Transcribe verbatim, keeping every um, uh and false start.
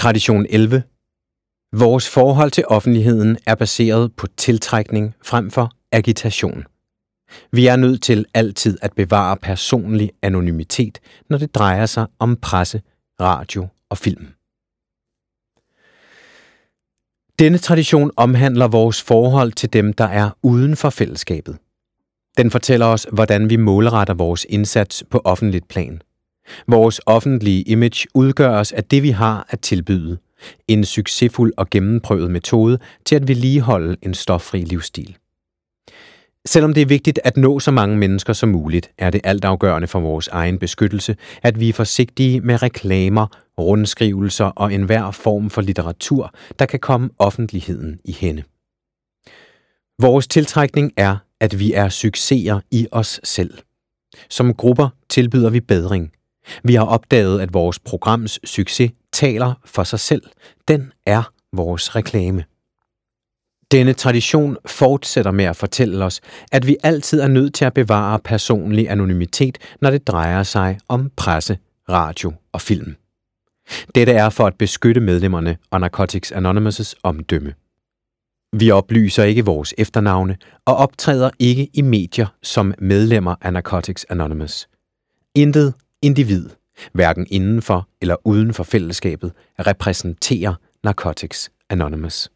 Tradition elleve. Vores forhold til offentligheden er baseret på tiltrækning frem for agitation. Vi er nødt til altid at bevare personlig anonymitet, når det drejer sig om presse, radio og film. Denne tradition omhandler vores forhold til dem, der er uden for fællesskabet. Den fortæller os, hvordan vi målretter vores indsats på offentligt plan. Vores offentlige image udgøres af det, vi har at tilbyde. En succesfuld og gennemprøvet metode til at vedligeholde en stoffri livsstil. Selvom det er vigtigt at nå så mange mennesker som muligt, er det altafgørende for vores egen beskyttelse, at vi er forsigtige med reklamer, rundskrivelser og enhver form for litteratur, der kan komme offentligheden i hænde. Vores tiltrækning er, at vi er succeser i os selv. Som grupper tilbyder vi bedring. Vi har opdaget, at vores programs succes taler for sig selv. Den er vores reklame. Denne tradition fortsætter med at fortælle os, at vi altid er nødt til at bevare personlig anonymitet, når det drejer sig om presse, radio og film. Dette er for at beskytte medlemmerne og Narcotics Anonymous' omdømme. Vi oplyser ikke vores efternavne og optræder ikke i medier som medlemmer af Narcotics Anonymous. Intet individ, hverken inden for eller uden for fællesskabet, repræsenterer Narcotics Anonymous.